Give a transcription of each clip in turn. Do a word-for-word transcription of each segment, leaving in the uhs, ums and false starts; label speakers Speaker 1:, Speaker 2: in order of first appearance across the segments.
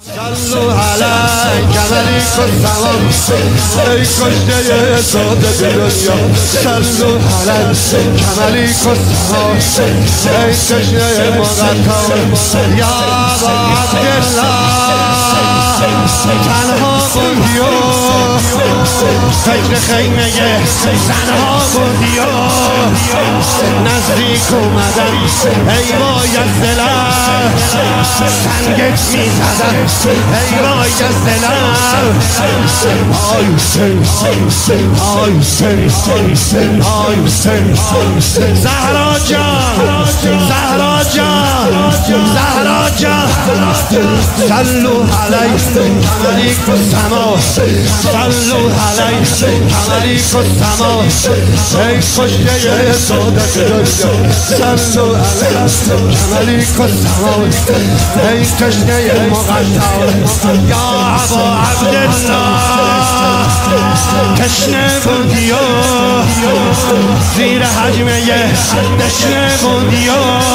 Speaker 1: صلوا على جمالك السماء ای کشته ساده دنیا صلوا على جمالك السماء ای کشته مقطع یا ابا عبدالله تنها بودی و فکر خیمه زنها بودی و نزدیک اومدم ای وای از دلم سنگت میزدم ای وای از دلم آی حسین آی حسین آی حسین زهرا جان زهرا جان زهرا جان صلوا علی جمالك السماء صلوا علی جمالك السماء ای کشته ساده دنیا صلوا علی جمالك السماء ای کشته مقطع یا ابا عبدالله تشنه بودی و زیر حجمه تشنه بودی و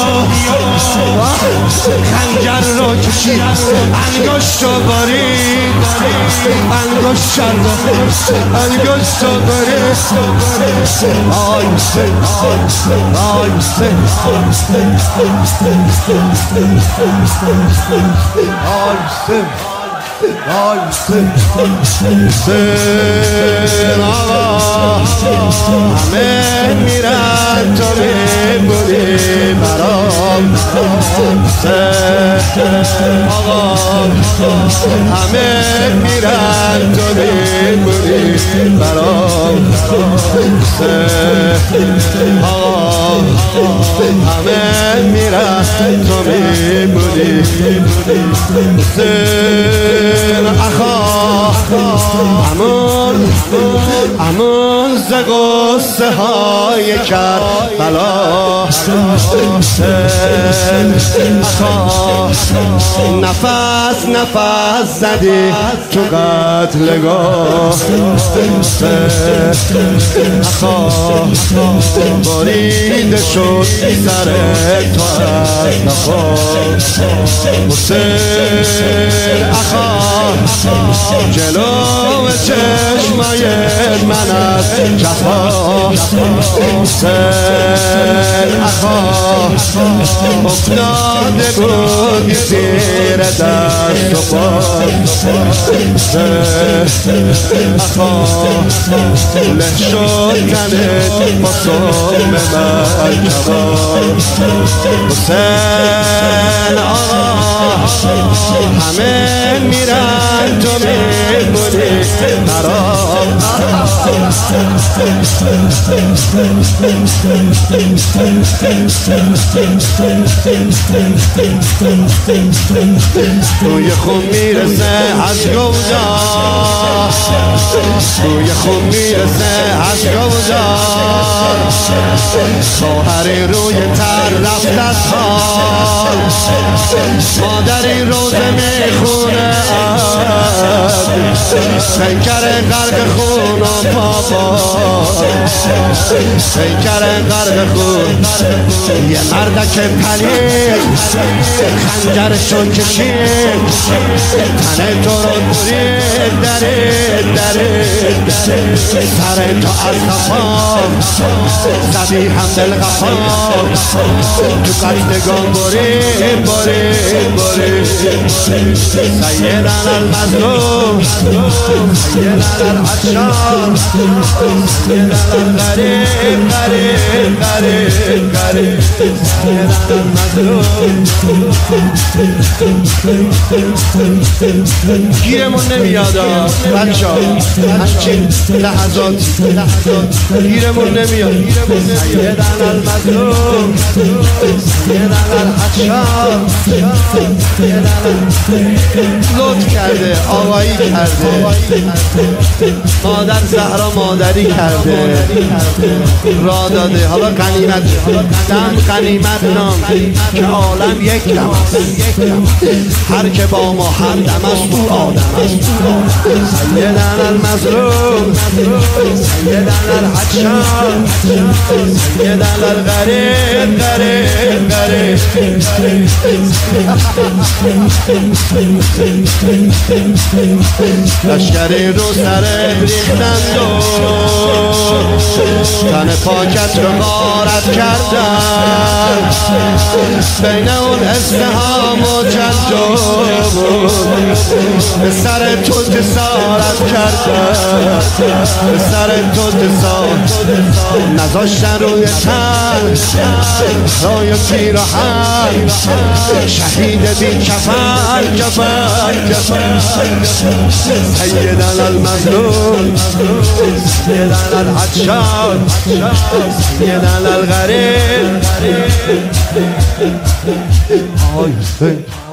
Speaker 1: خنجر رو کشید انگشت رو برید انگشت رو انگشت رو برید آی حسین آی حسین آی حسین آی حسین حسین آقا همه میرن تو میبودی برام حسین آقا همه میرن تو میبودی برام حسین آقا همه میرن تو میبودی حسین اخا همون همون ز غصه های کربلا اخا نفس نفس زدی تو قتلگاه اخا بریده شد سر تو از نخواه حسین اخا جلو چشمای من از جفا حسین اخا افتاده بود زیر دست و پا حسین اخا له شد تنت با سم مرکبا حسین آقا همه میرن تو میمونی برام توی خون میرسه از گوزا توی خون میرسه از گوزا خواهری روی تر رفت از خال مادری روزه میخونه پیکر غرق خون و پاپا پیکر غرق خون یه مردک پلید خنجرشو کشید تن تو رو برید درید درید سر تو از غفام زدی هم دل غفام تو قتلگاه برید برید برید سیدنا المظلوم سیدنا العطشان سیدنا الغریب غریب غریب غریب سیدنا المظلوم گیرمون نمیاد بچه ها همچین لحظاتی گیرمون نمیاد سیدنا المظلوم سیدنا العطشان لطف کرده آقایی کرده مادر زهرا مادری کرده را داده حالا غنیمت دن غنیمت نام که عالم یک دم هر که با ما همدم است او آدم است سیدنا المظلوم سیدنا العطشان سیدنا الغریب غریب غریب لشکری رو سرت ریختند و تن پاکت رو غارت کردن، بین اون ازدحام و جنج به سر تو جسارت کردن، به سر تو جسارت نذاشتن روی تن روی پیراهن، شهید بی کفن کفن سیدنا المظلوم سیدنا العطشان سیدنا الغریب.